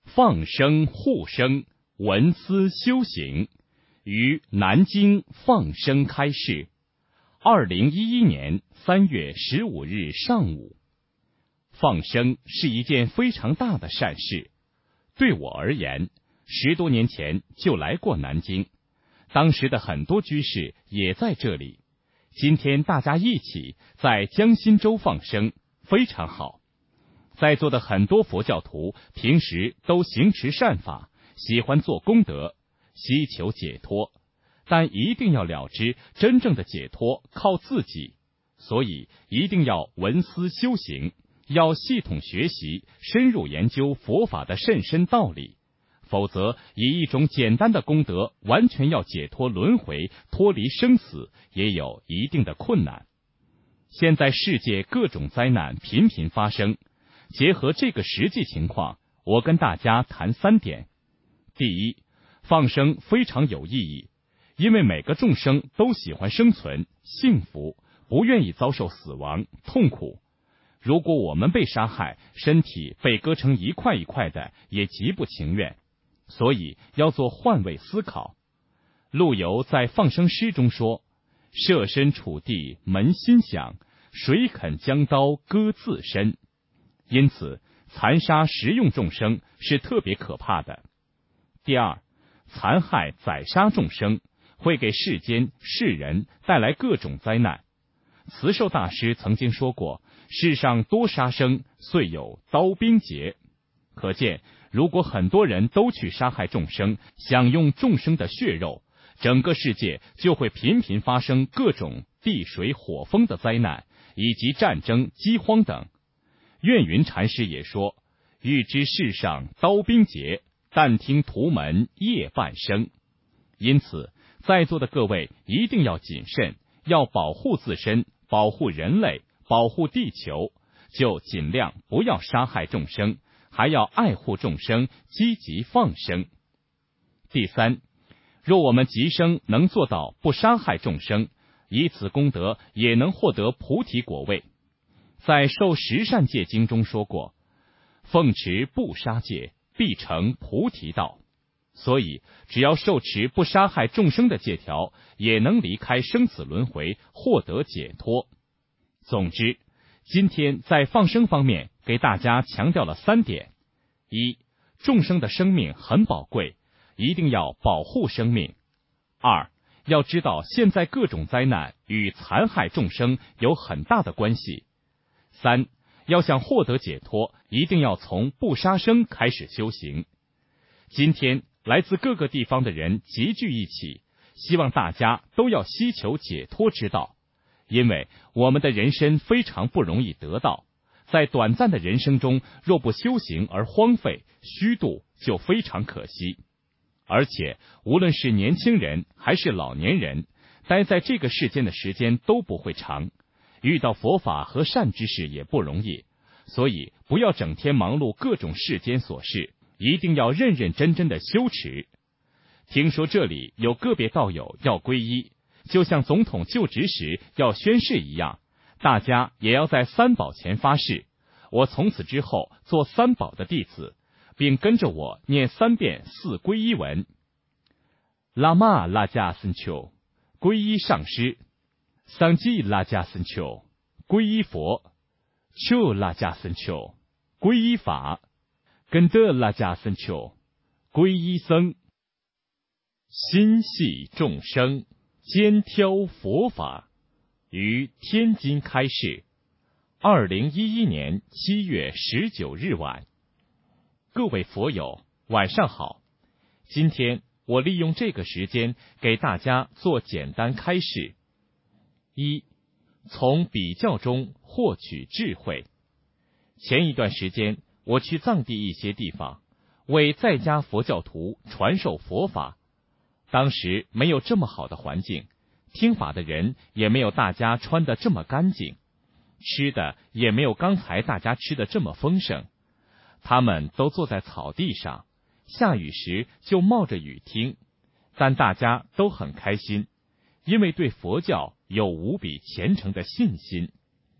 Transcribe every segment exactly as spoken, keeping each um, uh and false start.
放生护生，闻思修行，于南京放生开示。二零一一年三月十五日上午。放生是一件非常大的善事，对我而言，十多年前就来过南京，当时的很多居士也在这里。今天大家一起在江心洲放生，非常好。在座的很多佛教徒平时都行持善法，喜欢做功德，希求解脱，但一定要了知真正的解脱靠自己，所以一定要闻思修行，要系统学习，深入研究佛法的甚深道理，否则以一种简单的功德完全要解脱轮回，脱离生死，也有一定的困难。现在世界各种灾难频频发生，结合这个实际情况，我跟大家谈三点。第一，放生非常有意义，因为每个众生都喜欢生存、幸福，不愿意遭受死亡、痛苦。如果我们被杀害，身体被割成一块一块的，也极不情愿，所以要做换位思考。陆游在放生诗中说：设身处地扪心想，谁肯将刀割自身？因此残杀食用众生是特别可怕的。第二，残害宰杀众生会给世间世人带来各种灾难。慈寿大师曾经说过，世上多杀生，遂有刀兵劫。可见如果很多人都去杀害众生，享用众生的血肉，整个世界就会频频发生各种地水火风的灾难，以及战争、饥荒等。愿云禅师也说：欲知世上刀兵劫，但听屠门夜半声。因此在座的各位一定要谨慎，要保护自身，保护人类，保护地球，就尽量不要杀害众生，还要爱护众生，积极放生。第三，若我们极生能做到不杀害众生，以此功德也能获得菩提果位。在《受十善戒经》中说过，奉持不杀戒，必成菩提道。所以只要受持不杀害众生的戒条，也能离开生死轮回，获得解脱。总之，今天在放生方面给大家强调了三点：一，众生的生命很宝贵，一定要保护生命；二，要知道现在各种灾难与残害众生有很大的关系；三，要想获得解脱，一定要从不杀生开始修行。今天来自各个地方的人集聚一起，希望大家都要希求解脱之道，因为我们的人身非常不容易得到，在短暂的人生中，若不修行而荒废虚度，就非常可惜。而且无论是年轻人还是老年人，待在这个世间的时间都不会长，遇到佛法和善知识也不容易，所以不要整天忙碌各种世间琐事，一定要认认真真的修持。听说这里有个别道友要皈依，就像总统就职时要宣誓一样，大家也要在三宝前发誓，我从此之后做三宝的弟子，并跟着我念三遍四皈依文。拉玛拉迦森丘，皈依上师；桑基拉迦森丘，皈依佛；丘拉迦森丘，皈依法；根德拉迦森丘，皈依僧。心系众生，肩挑佛法，于天津开示。二零一一年七月十九日晚。各位佛友，晚上好。今天我利用这个时间给大家做简单开示。一，从比较中获取智慧。前一段时间我去藏地一些地方，为在家佛教徒传授佛法。当时没有这么好的环境，听法的人也没有大家穿得这么干净，吃的也没有刚才大家吃的这么丰盛。他们都坐在草地上，下雨时就冒着雨听，但大家都很开心，因为对佛教有无比虔诚的信心。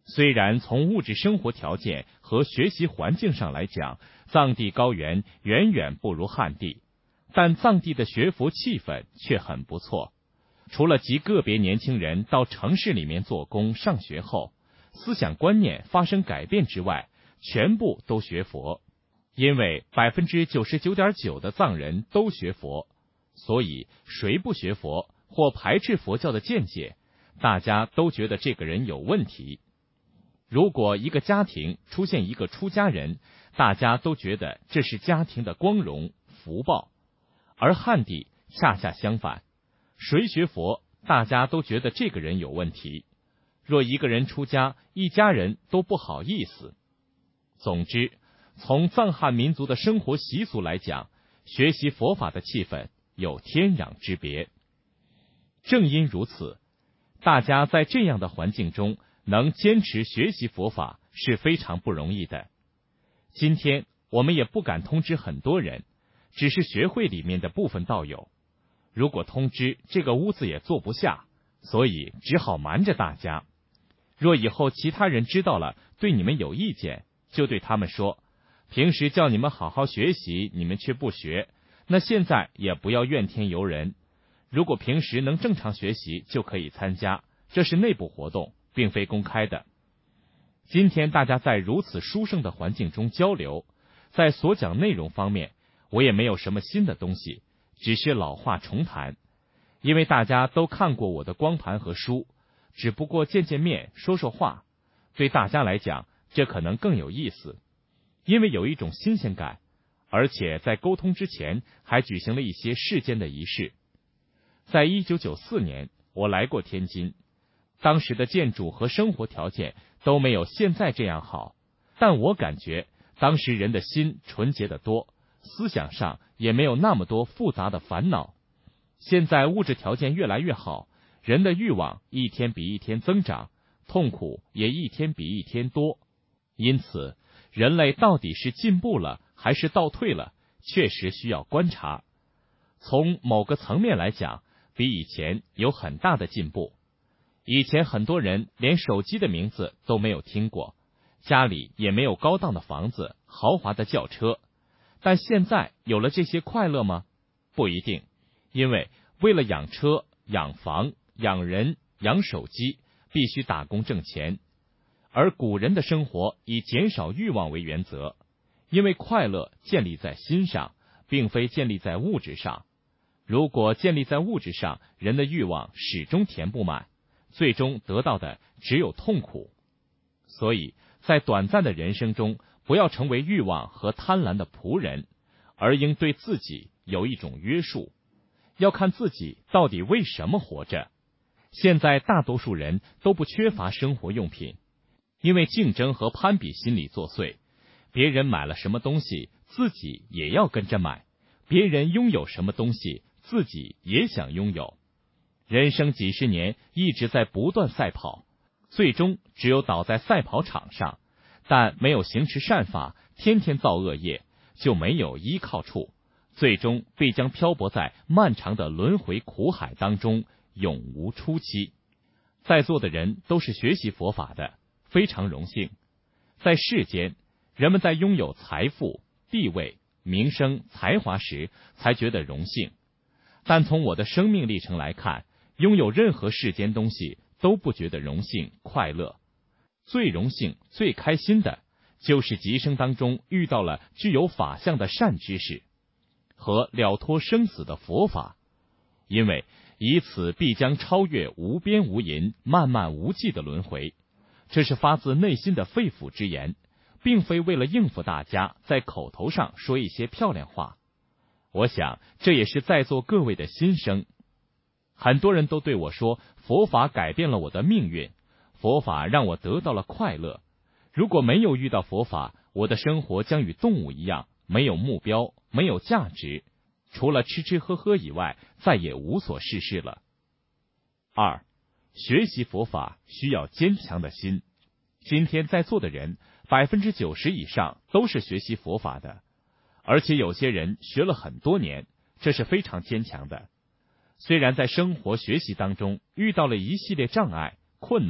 虽然从物质生活条件和学习环境上来讲，藏地高原远远不如汉地，但藏地的学佛气氛却很不错。除了极个别年轻人到城市里面做工上学后，思想观念发生改变之外，全部都学佛。因为百分之九十九点九的藏人都学佛，所以谁不学佛或排斥佛教的见解，大家都觉得这个人有问题。如果一个家庭出现一个出家人，大家都觉得这是家庭的光荣福报。而汉地恰恰相反，谁学佛，大家都觉得这个人有问题。若一个人出家，一家人都不好意思。总之，从藏汉民族的生活习俗来讲，学习佛法的气氛有天壤之别。正因如此，大家在这样的环境中能坚持学习佛法是非常不容易的。今天我们也不敢通知很多人，只是学会里面的部分道友。如果通知，这个屋子也坐不下，所以只好瞒着大家。若以后其他人知道了，对你们有意见，就对他们说，平时叫你们好好学习，你们却不学，那现在也不要怨天尤人。如果平时能正常学习，就可以参加，这是内部活动，并非公开的。今天大家在如此殊胜的环境中交流，在所讲内容方面，我也没有什么新的东西，只是老话重谈。因为大家都看过我的光盘和书，只不过见见面说说话，对大家来讲，这可能更有意思。因为有一种新鲜感，而且在沟通之前还举行了一些世间的仪式。在一九九四年，我来过天津，当时的建筑和生活条件都没有现在这样好，但我感觉当时人的心纯洁得多，思想上也没有那么多复杂的烦恼。现在物质条件越来越好，人的欲望一天比一天增长，痛苦也一天比一天多。因此，人类到底是进步了还是倒退了，确实需要观察。从某个层面来讲，比以前有很大的进步。以前很多人连手机的名字都没有听过，家里也没有高档的房子、豪华的轿车，但现在有了这些快乐吗？不一定，因为为了养车、养房、养人、养手机，必须打工挣钱。而古人的生活以减少欲望为原则，因为快乐建立在心上，并非建立在物质上。如果建立在物质上，人的欲望始终填不满，最终得到的只有痛苦。所以在短暂的人生中，不要成为欲望和贪婪的仆人，而应对自己有一种约束，要看自己到底为什么活着。现在大多数人都不缺乏生活用品，因为竞争和攀比心理作祟，别人买了什么东西，自己也要跟着买；别人拥有什么东西，自己也想拥有。人生几十年一直在不断赛跑，最终只有倒在赛跑场上，但没有行持善法，天天造恶业，就没有依靠处，最终必将漂泊在漫长的轮回苦海当中，永无出期。在座的人都是学习佛法的，非常荣幸。在世间，人们在拥有财富、地位、名声、才华时才觉得荣幸，但从我的生命历程来看，拥有任何世间东西都不觉得荣幸快乐。最荣幸最开心的就是极生当中遇到了具有法相的善知识和了脱生死的佛法，因为以此必将超越无边无垠漫漫无际的轮回。这是发自内心的肺腑之言，并非为了应付大家在口头上说一些漂亮话。我想这也是在座各位的心声。很多人都对我说，佛法改变了我的命运，佛法让我得到了快乐。如果没有遇到佛法，我的生活将与动物一样，没有目标，没有价值，除了吃吃喝喝以外，再也无所事事了。二，学习佛法需要坚强的心。今天在座的人，百分之九十以上都是学习佛法的，而且有些人学了很多年，这是非常坚强的。虽然在生活学习当中遇到了一系列障碍、困难，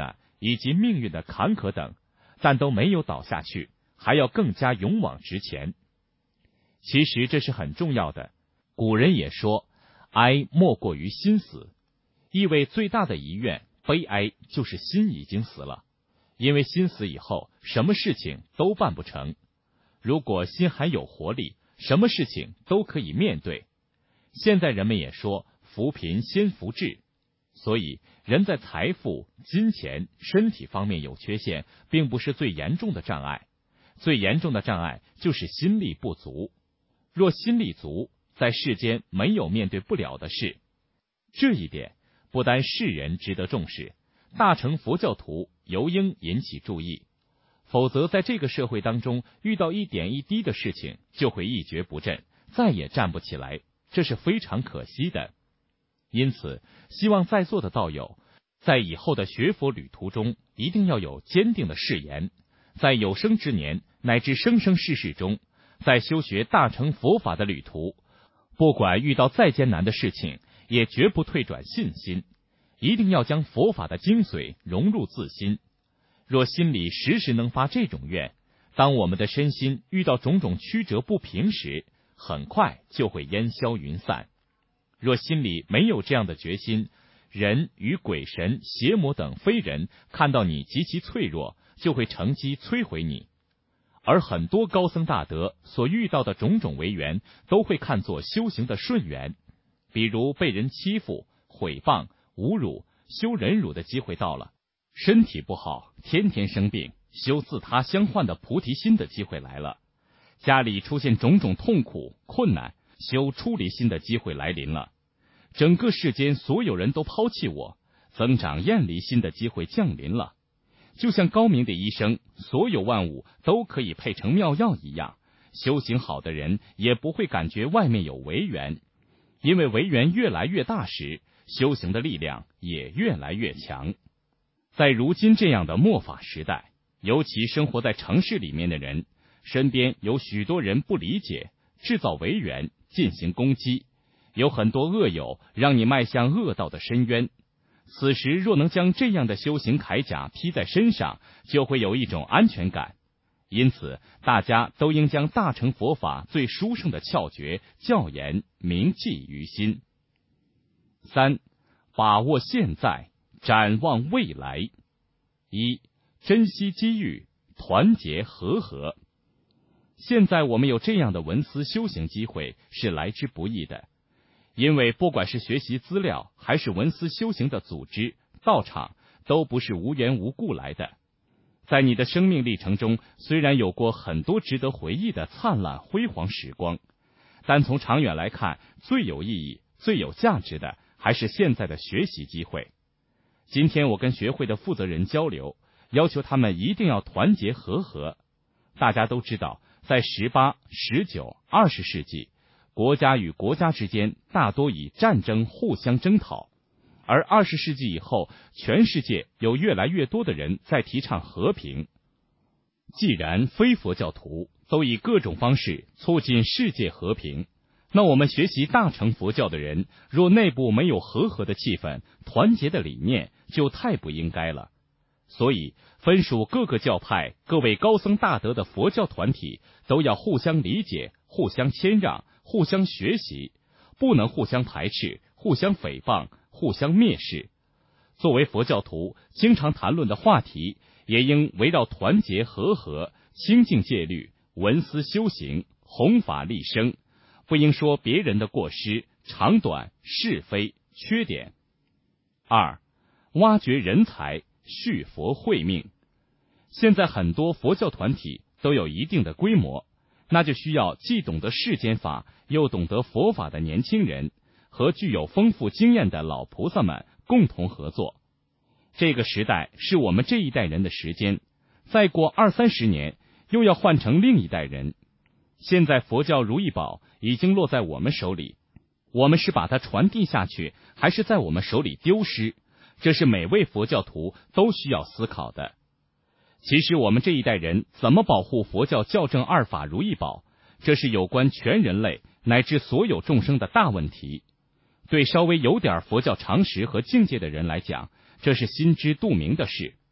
以及命运的坎坷等，但都没有倒下去，还要更加勇往直前。其实这是很重要的。古人也说，哀莫过于心死，意味最大的遗愿、悲哀就是心已经死了。因为心死以后，什么事情都办不成。如果心还有活力，什么事情都可以面对。现在人们也说扶贫先扶志，所以人在财富、金钱、身体方面有缺陷，并不是最严重的障碍。最严重的障碍就是心力不足。若心力足，在世间没有面对不了的事。这一点不单世人值得重视，大乘佛教徒尤应引起注意。否则在这个社会当中，遇到一点一滴的事情就会一蹶不振，再也站不起来，这是非常可惜的。因此希望在座的道友在以后的学佛旅途中一定要有坚定的誓言，在有生之年乃至生生世世中，在修学大乘佛法的旅途，不管遇到再艰难的事情，也绝不退转信心，一定要将佛法的精髓融入自心。若心里时时能发这种愿，当我们的身心遇到种种曲折不平时，很快就会烟消云散。若心里没有这样的决心，人与鬼神、邪魔等非人看到你极其脆弱，就会乘机摧毁你。而很多高僧大德所遇到的种种违缘，都会看作修行的顺缘。比如被人欺负、毁谤、侮辱，修忍辱的机会到了；身体不好，天天生病，修自他相换的菩提心的机会来了；家里出现种种痛苦困难，修出离心的机会来临了；整个世间所有人都抛弃我，增长厌离心的机会降临了。就像高明的医生，所有万物都可以配成妙药一样，修行好的人也不会感觉外面有违缘，因为违缘越来越大时，修行的力量也越来越强。在如今这样的末法时代，尤其生活在城市里面的人，身边有许多人不理解，制造违缘，进行攻击，有很多恶友让你迈向恶道的深渊。此时若能将这样的修行铠甲披在身上，就会有一种安全感。因此大家都应将大乘佛法最殊胜的窍诀教言铭记于心。三、把握现在，展望未来。一、珍惜机遇，团结和合。现在我们有这样的文思修行机会是来之不易的，因为不管是学习资料还是文思修行的组织道场，都不是无缘无故来的。在你的生命历程中，虽然有过很多值得回忆的灿烂辉煌时光，但从长远来看，最有意义最有价值的还是现在的学习机会。今天我跟学会的负责人交流，要求他们一定要团结和合。大家都知道，在十八、十九、二十世纪，国家与国家之间大多以战争互相征讨，而二十世纪以后，全世界有越来越多的人在提倡和平。既然非佛教徒都以各种方式促进世界和平，那我们学习大乘佛教的人，若内部没有和合的气氛、团结的理念，就太不应该了。所以分属各个教派各位高僧大德的佛教团体都要互相理解，互相谦让，互相学习，不能互相排斥，互相诽谤，互相蔑视。作为佛教徒，经常谈论的话题也应围绕团结和合、清净戒律、文思修行、弘法利生，不应说别人的过失、长短、是非、缺点。二、挖掘人才，续佛慧命。现在很多佛教团体都有一定的规模，那就需要既懂得世间法又懂得佛法的年轻人和具有丰富经验的老菩萨们共同合作。这个时代是我们这一代人的时间，再过二三十年又要换成另一代人。现在佛教如意宝已经落在我们手里，我们是把它传递下去，还是在我们手里丢失？这是每位佛教徒都需要思考的。其实我们这一代人怎么保护佛教教正二法如意宝，这是有关全人类乃至所有众生的大问题。对稍微有点佛教常识和境界的人来讲，这是心知肚明的事。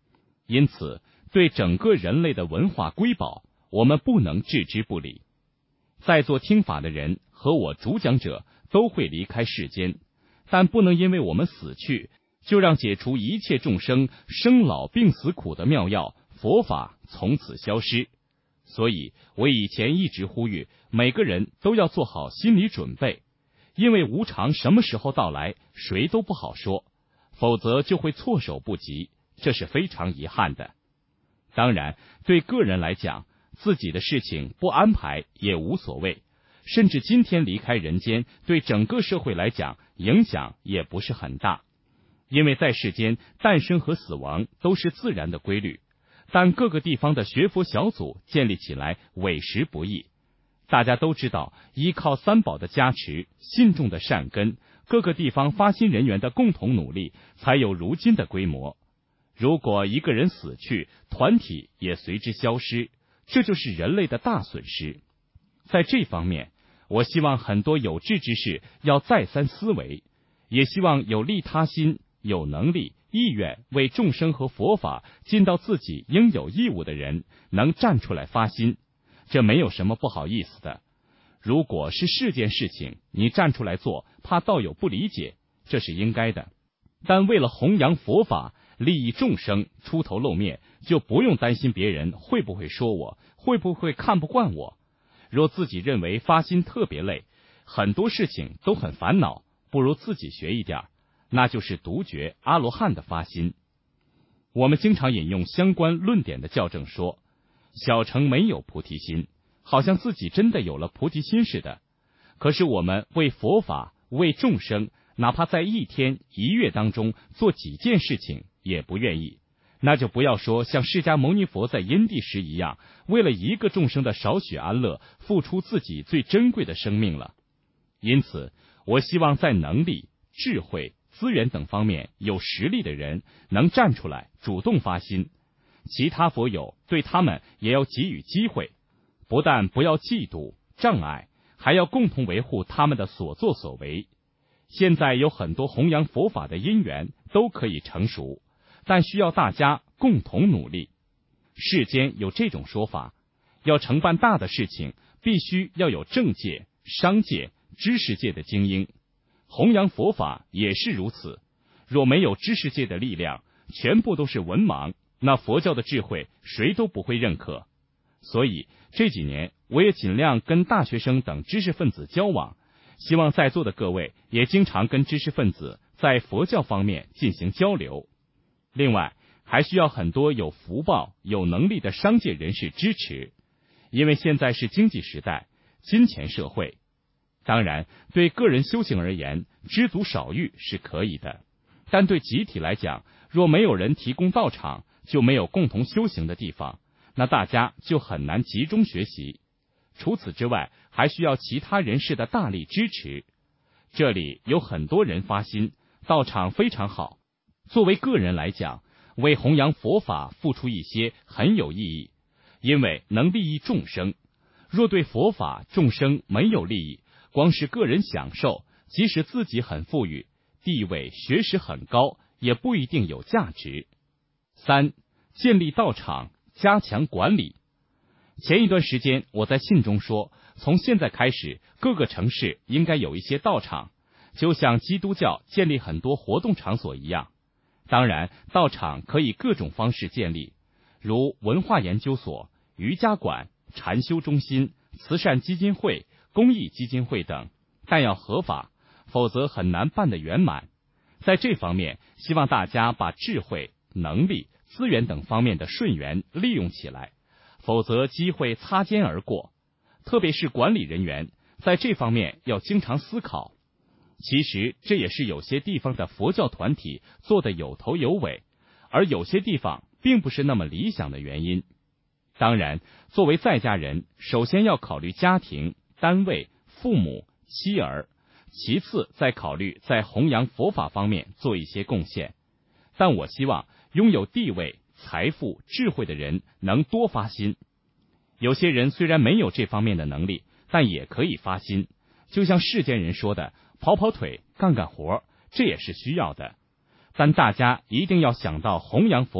因此对整个人类的文化瑰宝，我们不能置之不理。在座听法的人和我主讲者都会离开世间，但不能因为我们死去，就让解除一切众生生老病死苦的妙药佛法从此消失。所以我以前一直呼吁每个人都要做好心理准备，因为无常什么时候到来谁都不好说，否则就会措手不及，这是非常遗憾的。当然对个人来讲，自己的事情不安排也无所谓，甚至今天离开人间，对整个社会来讲影响也不是很大，因为在世间诞生和死亡都是自然的规律，但各个地方的学佛小组建立起来委实不易。大家都知道，依靠三宝的加持，信众的善根，各个地方发心人员的共同努力，才有如今的规模。如果一个人死去，团体也随之消失，这就是人类的大损失。在这方面，我希望很多有志之士要再三思维，也希望有利他心、有能力、意愿为众生和佛法尽到自己应有义务的人，能站出来发心，这没有什么不好意思的。如果是世间事情，你站出来做，怕道友不理解，这是应该的。但为了弘扬佛法、利益众生，出头露面，就不用担心别人会不会说我，会不会看不惯我。若自己认为发心特别累，很多事情都很烦恼，不如自己学一点，那就是独觉阿罗汉的发心。我们经常引用相关论点的校正说，小乘没有菩提心，好像自己真的有了菩提心似的。可是我们为佛法、为众生，哪怕在一天一月当中做几件事情也不愿意，那就不要说像释迦牟尼佛在因地时一样，为了一个众生的少许安乐，付出自己最珍贵的生命了。因此我希望在能力、智慧、资源等方面有实力的人能站出来主动发心，其他佛友对他们也要给予机会，不但不要嫉妒障碍，还要共同维护他们的所作所为。现在有很多弘扬佛法的因缘都可以成熟，但需要大家共同努力。世间有这种说法，要承办大的事情，必须要有政界、商界、知识界的精英。弘扬佛法也是如此，若没有知识界的力量，全部都是文盲，那佛教的智慧谁都不会认可。所以这几年我也尽量跟大学生等知识分子交往，希望在座的各位也经常跟知识分子在佛教方面进行交流。另外还需要很多有福报、有能力的商界人士支持，因为现在是经济时代、金钱社会。当然对个人修行而言，知足少欲是可以的，但对集体来讲，若没有人提供道场，就没有共同修行的地方，那大家就很难集中学习。除此之外，还需要其他人士的大力支持。这里有很多人发心，道场非常好。作为个人来讲，为弘扬佛法付出一些很有意义，因为能利益众生。若对佛法众生没有利益，光是个人享受，即使自己很富裕，地位学识很高，也不一定有价值。三、建立道场，加强管理。前一段时间我在信中说，从现在开始，各个城市应该有一些道场，就像基督教建立很多活动场所一样。当然道场可以各种方式建立，如文化研究所、瑜伽馆、禅修中心、慈善基金会、公益基金会等，但要合法，否则很难办得圆满。在这方面，希望大家把智慧、能力、资源等方面的顺缘利用起来，否则机会擦肩而过。特别是管理人员，在这方面要经常思考。其实这也是有些地方的佛教团体做得有头有尾，而有些地方并不是那么理想的原因。当然，作为在家人，首先要考虑家庭、单位、父母、妻儿，其次再考虑在弘扬佛法方面做一些贡献。但我希望拥有地位、财富、智慧的人能多发心。有些人虽然没有这方面的能力，但也可以发心。就像世间人说的，跑跑腿、干干活，这也是需要的。但大家一定要想到弘扬佛法、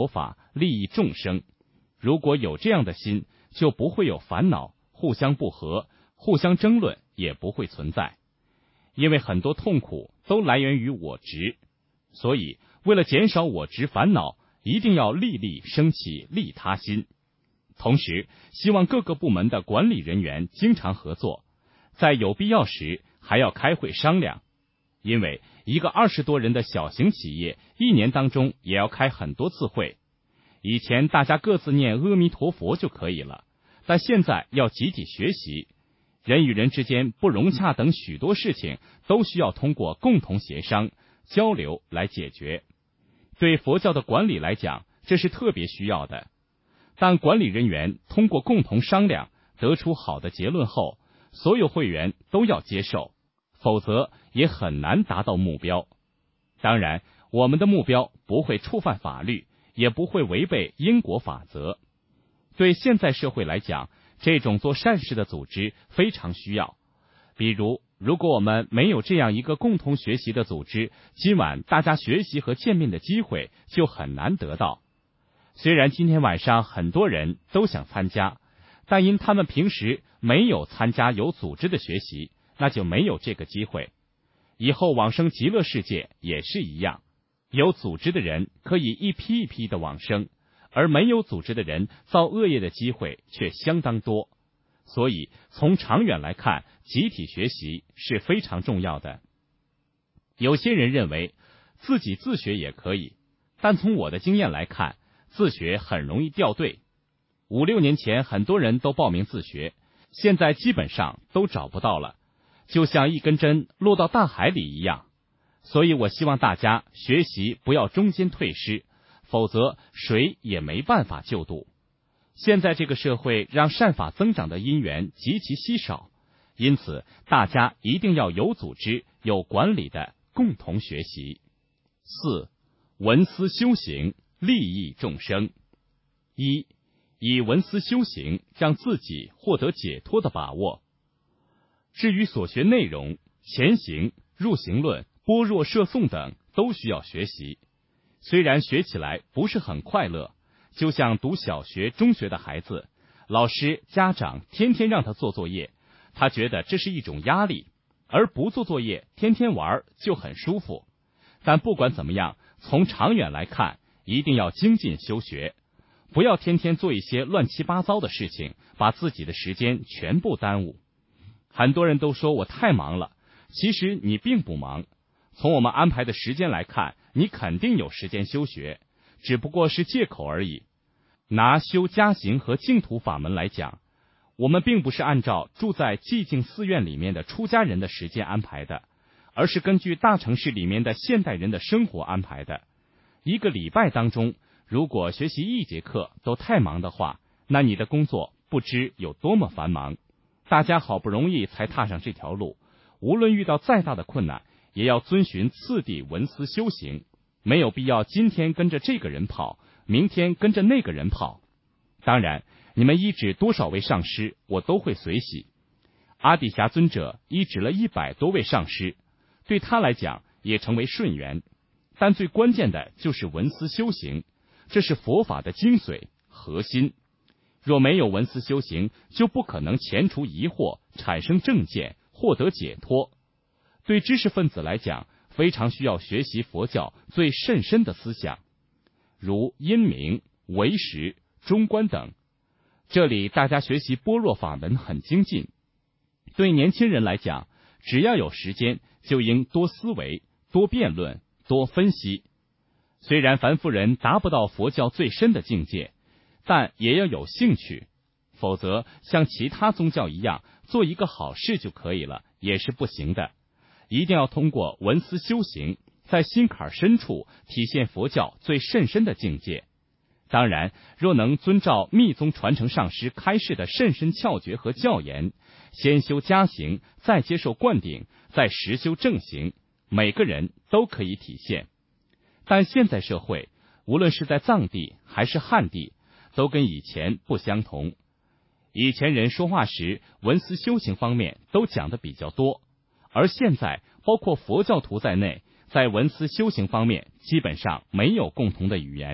利益众生。如果有这样的心，就不会有烦恼，互相不和，互相争论也不会存在。因为很多痛苦都来源于我执，所以为了减少我执烦恼，一定要粒粒升起利他心。同时，希望各个部门的管理人员经常合作，在有必要时还要开会商量。因为一个二十多人的小型企业，一年当中也要开很多次会。以前大家各自念阿弥陀佛就可以了，但现在要集体学习，人与人之间不融洽等许多事情都需要通过共同协商、交流来解决。对佛教的管理来讲，这是特别需要的。但管理人员通过共同商量，得出好的结论后，所有会员都要接受，否则也很难达到目标。当然，我们的目标不会触犯法律，也不会违背因果法则。对现在社会来讲，这种做善事的组织非常需要。比如，如果我们没有这样一个共同学习的组织，今晚大家学习和见面的机会就很难得到。虽然今天晚上很多人都想参加，但因他们平时没有参加有组织的学习，那就没有这个机会。以后往生极乐世界也是一样，有组织的人可以一批一批的往生，而没有组织的人造恶业的机会却相当多。所以从长远来看，集体学习是非常重要的。有些人认为自己自学也可以，但从我的经验来看，自学很容易掉队。五六年前很多人都报名自学，现在基本上都找不到了，就像一根针落到大海里一样。所以我希望大家学习不要中间退失，否则谁也没办法救度。现在这个社会让善法增长的因缘极其稀少，因此大家一定要有组织、有管理的共同学习。四、闻思修行，利益众生。一、以闻思修行让自己获得解脱的把握。至于所学内容，前行、入行论、般若摄诵等都需要学习。虽然学起来不是很快乐，就像读小学、中学的孩子，老师、家长天天让他做作业，他觉得这是一种压力，而不做作业，天天玩就很舒服。但不管怎么样，从长远来看，一定要精进修学，不要天天做一些乱七八糟的事情，把自己的时间全部耽误。很多人都说我太忙了，其实你并不忙。从我们安排的时间来看，你肯定有时间修学，只不过是借口而已。拿修家行和净土法门来讲，我们并不是按照住在寂静寺院里面的出家人的时间安排的，而是根据大城市里面的现代人的生活安排的。一个礼拜当中，如果学习一节课都太忙的话，那你的工作不知有多么繁忙。大家好不容易才踏上这条路，无论遇到再大的困难，也要遵循次第闻思修行，没有必要今天跟着这个人跑，明天跟着那个人跑。当然，你们医治多少位上师，我都会随喜。阿底峡尊者医治了一百多位上师，对他来讲也成为顺缘。但最关键的就是闻思修行，这是佛法的精髓核心。若没有闻思修行，就不可能前除疑惑，产生正见，获得解脱。对知识分子来讲，非常需要学习佛教最甚深的思想，如因明、唯识、中观等。这里大家学习般若法门很精进。对年轻人来讲，只要有时间，就应多思维、多辩论、多分析。虽然凡夫人达不到佛教最深的境界，但也要有兴趣，否则像其他宗教一样做一个好事就可以了，也是不行的。一定要通过闻思修行，在心坎深处体现佛教最甚深的境界。当然，若能遵照密宗传承上师开示的甚深窍诀和教言，先修家行，再接受灌顶，再实修正行，每个人都可以体现。但现在社会，无论是在藏地还是汉地，都跟以前不相同。以前人说话时，闻思修行方面都讲的比较多，而现在包括佛教徒在内，在闻思修行方面基本上没有共同的语言，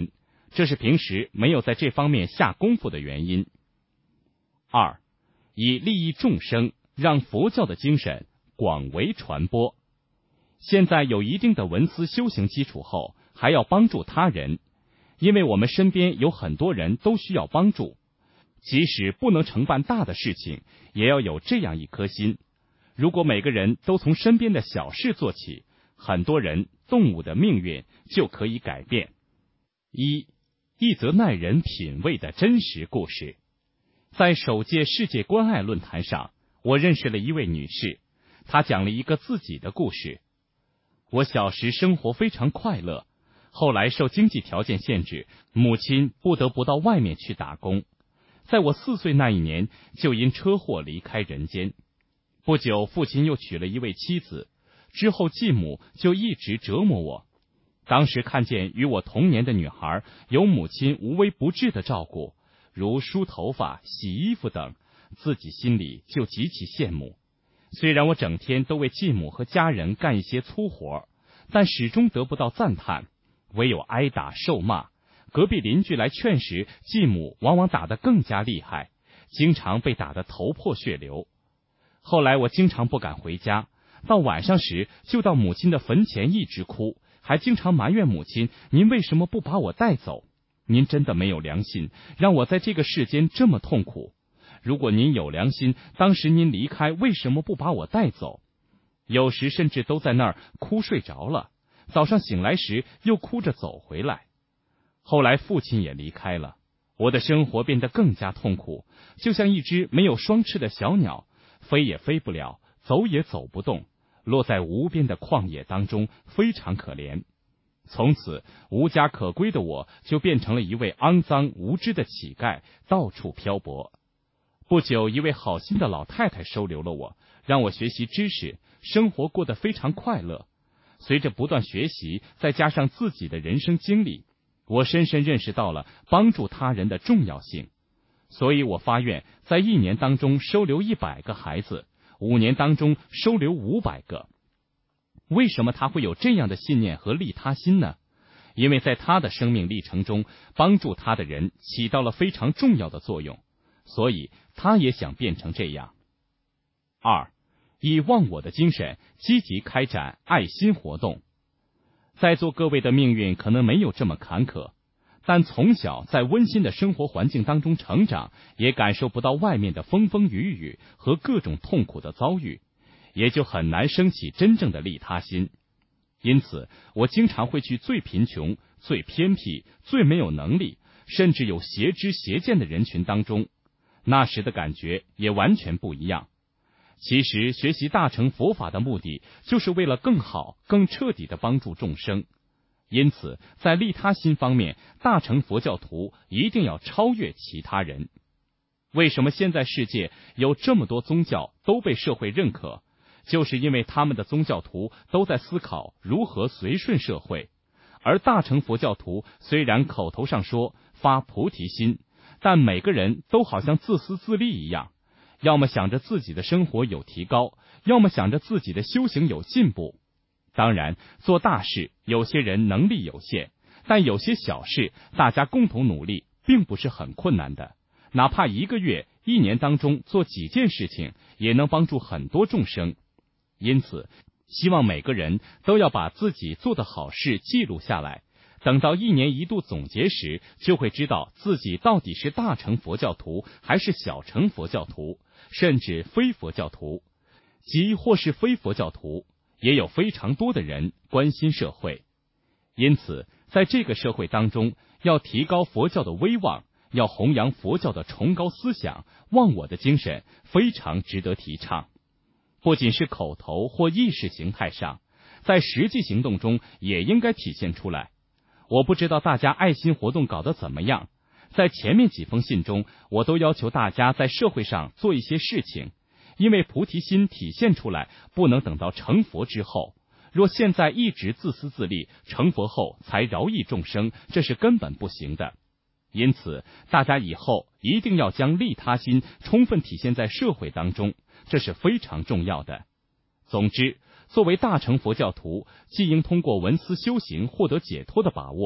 这是平时没有在这方面下功夫的原因。二，以利益众生，让佛教的精神广为传播。现在有一定的文思修行基础后，还要帮助他人，因为我们身边有很多人都需要帮助，即使不能承办大的事情，也要有这样一颗心。如果每个人都从身边的小事做起，很多人、动物的命运就可以改变。一，一则耐人品味的真实故事。在首届世界关爱论坛上，我认识了一位女士，她讲了一个自己的故事。我小时生活非常快乐，后来受经济条件限制，母亲不得不到外面去打工。在我四岁那一年，就因车祸离开人间。不久，父亲又娶了一位妻子，之后继母就一直折磨我。当时看见与我同年的女孩有母亲无微不至的照顾，如梳头发、洗衣服等，自己心里就极其羡慕。虽然我整天都为继母和家人干一些粗活，但始终得不到赞叹，唯有挨打受骂。隔壁邻居来劝时，继母往往打得更加厉害，经常被打得头破血流。后来我经常不敢回家，到晚上时就到母亲的坟前一直哭，还经常埋怨母亲：您为什么不把我带走？您真的没有良心，让我在这个世间这么痛苦。如果您有良心，当时您离开，为什么不把我带走？有时甚至都在那儿哭睡着了，早上醒来时又哭着走回来。后来父亲也离开了，我的生活变得更加痛苦，就像一只没有双翅的小鸟，飞也飞不了，走也走不动，落在无边的旷野当中，非常可怜。从此无家可归的我就变成了一位肮脏无知的乞丐，到处漂泊。不久，一位好心的老太太收留了我，让我学习知识，生活过得非常快乐。随着不断学习，再加上自己的人生经历，我深深认识到了帮助他人的重要性。所以我发愿在一年当中收留一百个孩子，五年当中收留五百个。为什么他会有这样的信念和利他心呢？因为在他的生命历程中，帮助他的人起到了非常重要的作用，所以他也想变成这样。二，以忘我的精神积极开展爱心活动。在座各位的命运可能没有这么坎坷，但从小在温馨的生活环境当中成长，也感受不到外面的风风雨雨和各种痛苦的遭遇，也就很难升起真正的利他心。因此，我经常会去最贫穷、最偏僻、最没有能力，甚至有邪知邪见的人群当中，那时的感觉也完全不一样。其实学习大乘佛法的目的，就是为了更好、更彻底的帮助众生。因此，在利他心方面，大乘佛教徒一定要超越其他人。为什么现在世界有这么多宗教都被社会认可？就是因为他们的宗教徒都在思考如何随顺社会，而大乘佛教徒虽然口头上说发菩提心，但每个人都好像自私自利一样，要么想着自己的生活有提高，要么想着自己的修行有进步。当然，做大事有些人能力有限，但有些小事大家共同努力并不是很困难的，哪怕一个月、一年当中做几件事情，也能帮助很多众生。因此，希望每个人都要把自己做的好事记录下来，等到一年一度总结时，就会知道自己到底是大乘佛教徒还是小乘佛教徒，甚至非佛教徒，即或是非佛教徒，也有非常多的人关心社会。因此，在这个社会当中，要提高佛教的威望，要弘扬佛教的崇高思想，忘我的精神非常值得提倡。不仅是口头或意识形态上，在实际行动中也应该体现出来。我不知道大家爱心活动搞得怎么样，在前面几封信中，我都要求大家在社会上做一些事情，因为菩提心体现出来，不能等到成佛之后。若现在一直自私自利，成佛后才饶益众生，这是根本不行的。因此，大家以后一定要将利他心充分体现在社会当中，这是非常重要的。总之，作为大乘佛教徒，既应通过闻思修行获得解脱的把握，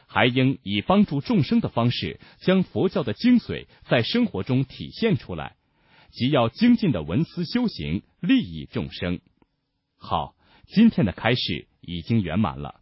还应以帮助众生的方式，将佛教的精髓在生活中体现出来，即要精进的闻思修行，利益众生。好，今天的开示已经圆满了。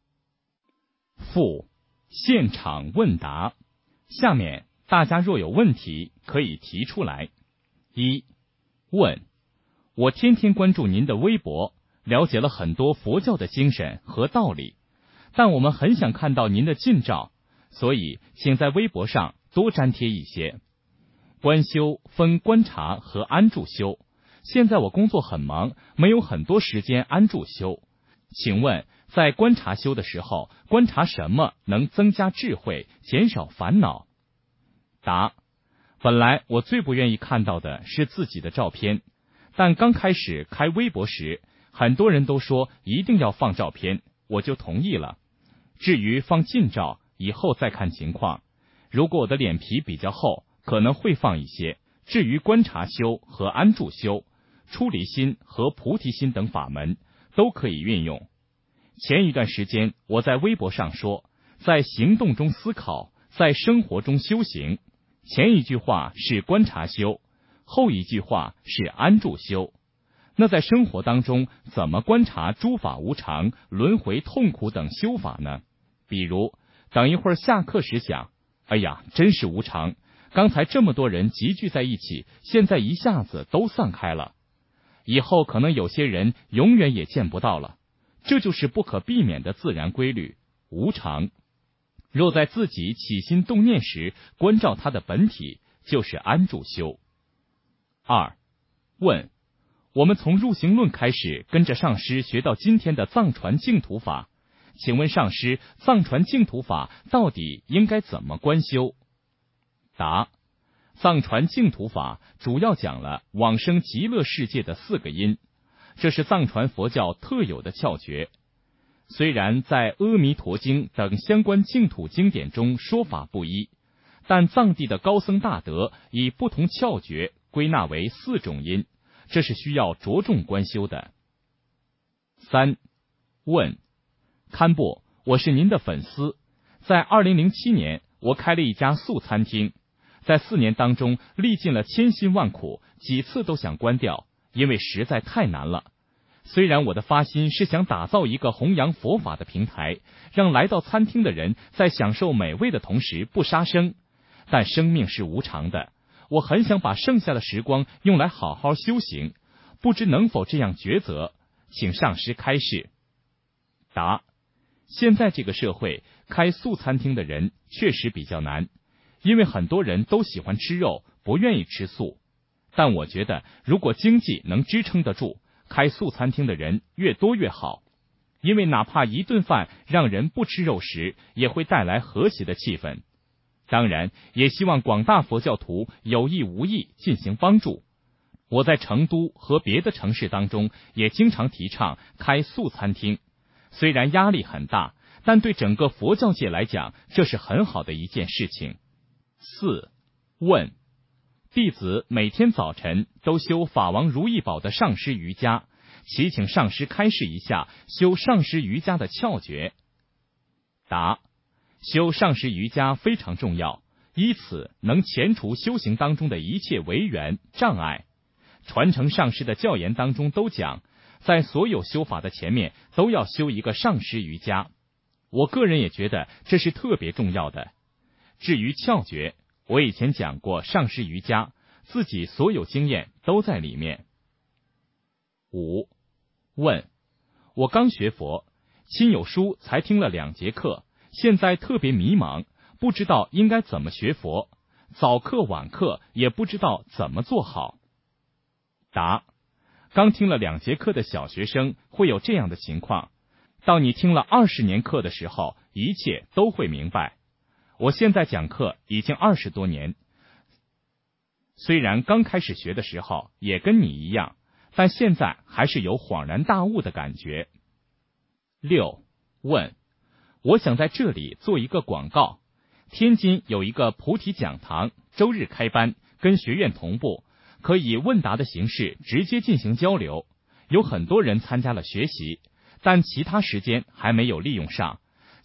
附现场问答，下面大家若有问题可以提出来。一、问：我天天关注您的微博，了解了很多佛教的精神和道理，但我们很想看到您的近照，所以请在微博上多粘贴一些。观修分观察和安住修，现在我工作很忙，没有很多时间安住修。请问在观察修的时候，观察什么能增加智慧，减少烦恼？答：本来我最不愿意看到的是自己的照片，但刚开始开微博时，很多人都说一定要放照片，我就同意了。至于放近照，以后再看情况。如果我的脸皮比较厚，可能会放一些。至于观察修和安住修、出离心和菩提心等法门，都可以运用。前一段时间我在微博上说，在行动中思考，在生活中修行。前一句话是观察修，后一句话是安住修。那在生活当中怎么观察诸法无常、轮回痛苦等修法呢？比如等一会儿下课时想，哎呀，真是无常，刚才这么多人集聚在一起，现在一下子都散开了，以后可能有些人永远也见不到了。这就是不可避免的自然规律，无常。若在自己起心动念时关照它的本体，就是安住修。二、问：我们从入行论开始跟着上师学到今天的藏传净土法，请问上师，藏传净土法到底应该怎么观修？答：藏传净土法主要讲了往生极乐世界的四个因，这是藏传佛教特有的窍诀。虽然在《阿弥陀经》等相关净土经典中说法不一，但藏地的高僧大德以不同窍诀归纳为四种因，这是需要着重观修的。三、问：堪布，我是您的粉丝，在二零零七年我开了一家素餐厅，在四年当中历尽了千辛万苦，几次都想关掉，因为实在太难了。虽然我的发心是想打造一个弘扬佛法的平台，让来到餐厅的人在享受美味的同时不杀生，但生命是无常的，我很想把剩下的时光用来好好修行，不知能否这样抉择，请上师开示。答：现在这个社会开素餐厅的人确实比较难，因为很多人都喜欢吃肉，不愿意吃素。但我觉得如果经济能支撑得住，开素餐厅的人越多越好，因为哪怕一顿饭让人不吃肉食，也会带来和谐的气氛。当然也希望广大佛教徒有意无意进行帮助。我在成都和别的城市当中也经常提倡开素餐厅，虽然压力很大，但对整个佛教界来讲，这是很好的一件事情。四、问：弟子每天早晨都修法王如意宝的上师瑜伽，祈请上师开示一下修上师瑜伽的窍诀。答：修上师瑜伽非常重要，依此能前除修行当中的一切违缘障碍。传承上师的教言当中都讲，在所有修法的前面都要修一个上师瑜伽，我个人也觉得这是特别重要的。至于窍诀，我以前讲过上师瑜伽，自己所有经验都在里面。五、问：我刚学佛，亲友书才听了两节课，现在特别迷茫，不知道应该怎么学佛，早课晚课也不知道怎么做好。答：刚听了两节课的小学生会有这样的情况，到你听了二十年课的时候，一切都会明白。我现在讲课已经二十多年，虽然刚开始学的时候也跟你一样，但现在还是有恍然大悟的感觉。六、问：我想在这里做一个广告，天津有一个菩提讲堂，周日开班，跟学院同步，可以问答的形式直接进行交流，有很多人参加了学习，但其他时间还没有利用上，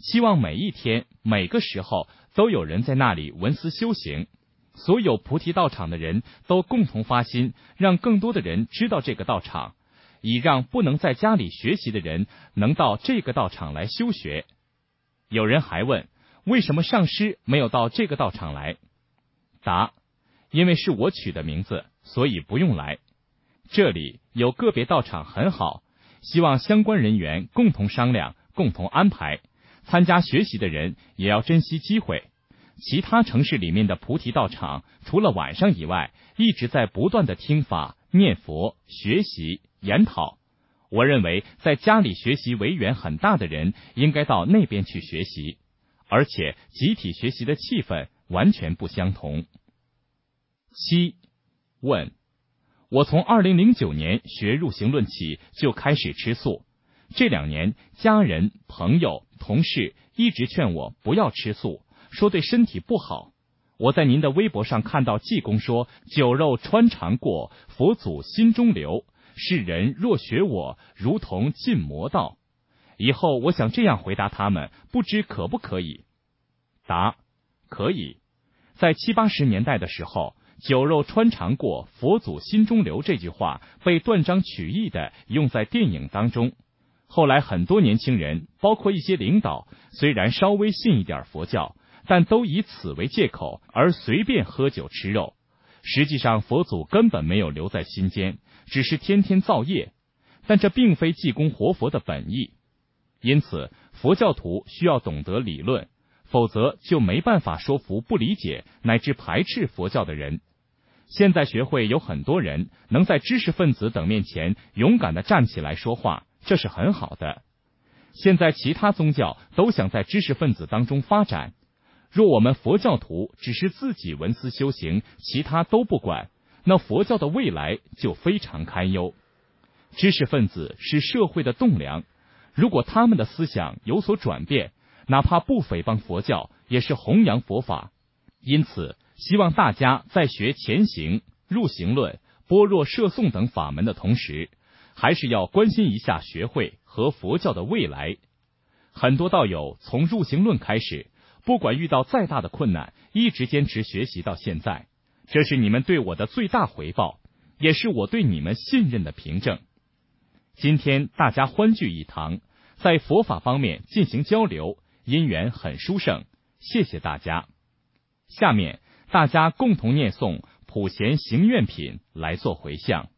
希望每一天每个时候都有人在那里闻思修行。所有菩提道场的人都共同发心，让更多的人知道这个道场，以让不能在家里学习的人能到这个道场来修学。有人还问，为什么上师没有到这个道场来？答：因为是我取的名字，所以不用来。这里有个别道场很好，希望相关人员共同商量，共同安排。参加学习的人也要珍惜机会。其他城市里面的菩提道场，除了晚上以外，一直在不断的听法、念佛、学习、研讨。我认为在家里学习为缘很大的人，应该到那边去学习，而且集体学习的气氛完全不相同。七，问：我从二零零九年学入行论起就开始吃素，这两年家人、朋友、同事一直劝我不要吃素，说对身体不好。我在您的微博上看到济公说，酒肉穿肠过，佛祖心中留，世人若学我，如同进魔道。以后我想这样回答他们，不知可不可以？答：可以。在七八十年代的时候，酒肉穿肠过，佛祖心中留这句话被断章取义的用在电影当中。后来很多年轻人，包括一些领导，虽然稍微信一点佛教，但都以此为借口而随便喝酒吃肉。实际上佛祖根本没有留在心间，只是天天造业，但这并非济公活佛的本意。因此佛教徒需要懂得理论，否则就没办法说服不理解乃至排斥佛教的人。现在学会有很多人能在知识分子等面前勇敢地站起来说话，这是很好的。现在其他宗教都想在知识分子当中发展，若我们佛教徒只是自己闻思修行，其他都不管，那佛教的未来就非常堪忧。知识分子是社会的栋梁，如果他们的思想有所转变，哪怕不诽谤佛教，也是弘扬佛法。因此希望大家在学前行、入行论、般若摄诵等法门的同时，还是要关心一下学会和佛教的未来。很多道友从入行论开始，不管遇到再大的困难，一直坚持学习到现在，这是你们对我的最大回报，也是我对你们信任的凭证。今天大家欢聚一堂，在佛法方面进行交流，因缘很殊胜，谢谢大家。下面大家共同念诵普贤行愿品来做回向。